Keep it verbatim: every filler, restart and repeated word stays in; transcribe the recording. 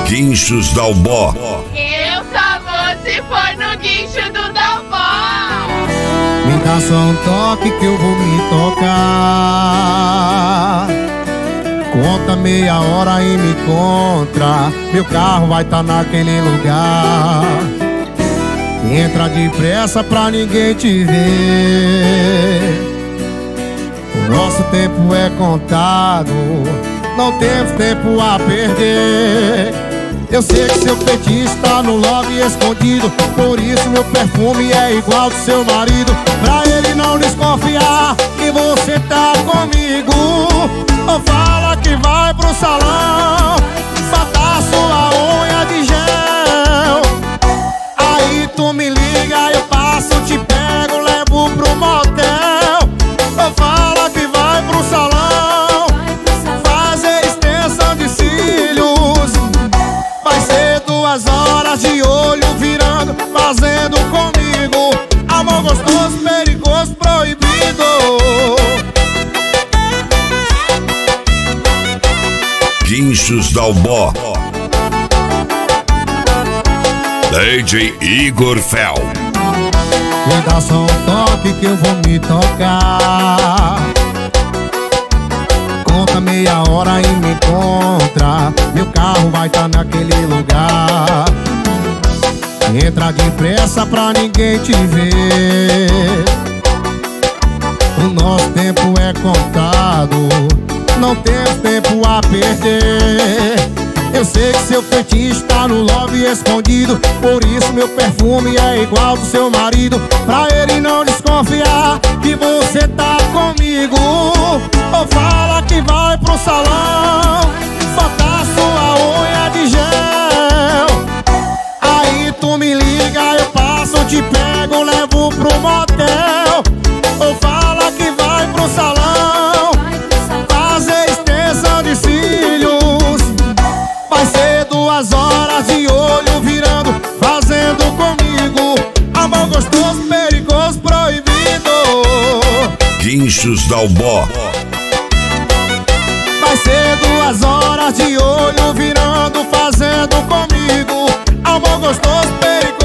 Guinchos Dalbó. Eu só vou se for no guincho do Dalbó. Me dá só um toque que eu vou me tocar. Conta meia hora e me encontra. Meu carro vai tá naquele lugar. Entra depressa pra ninguém te ver. O nosso tempo é contado, não temos tempo a perder. Eu sei que seu feitiço tá no lobby escondido, por isso meu perfume é igual do seu marido. Pra ele não desconfiar que você tá comigo, ou fala que vai pro salão botar sua unha de gel. Aí tu me liga, eu passo, te pego, levo pro motel. Ou fala que vai pro salão fazer extensão de cílios. Vai ser duas horas de olho virando, fazendo comigo amor gostoso, perigoso, proibido. Guinchos Dalbó. D J Igor Fel. Me dá só um toque que eu vou me tocar. Conta meia hora e me encontra. Meu carro vai tá naquele lugar. Entra depressa pra ninguém te ver. O nosso tempo é contado, não temos tempo a perder. Eu sei que seu feitiço tá no lobby escondido, por isso meu perfume é igual do seu marido. Pra ele não desconfiar que você tá comigo, ou fala que vai pro salão botar sua unha de gel. Aí tu me liga, eu passo, te pego, levo pro motel. Ou fala que vai pro salão fazer extensão de cílios. Vai ser duas horas de olho virando, fazendo comigo amor gostoso, perigoso, proibido. Guinchos Dalbó. Vai ser duas horas de olho virando, fazendo comigo amor gostoso, perigoso.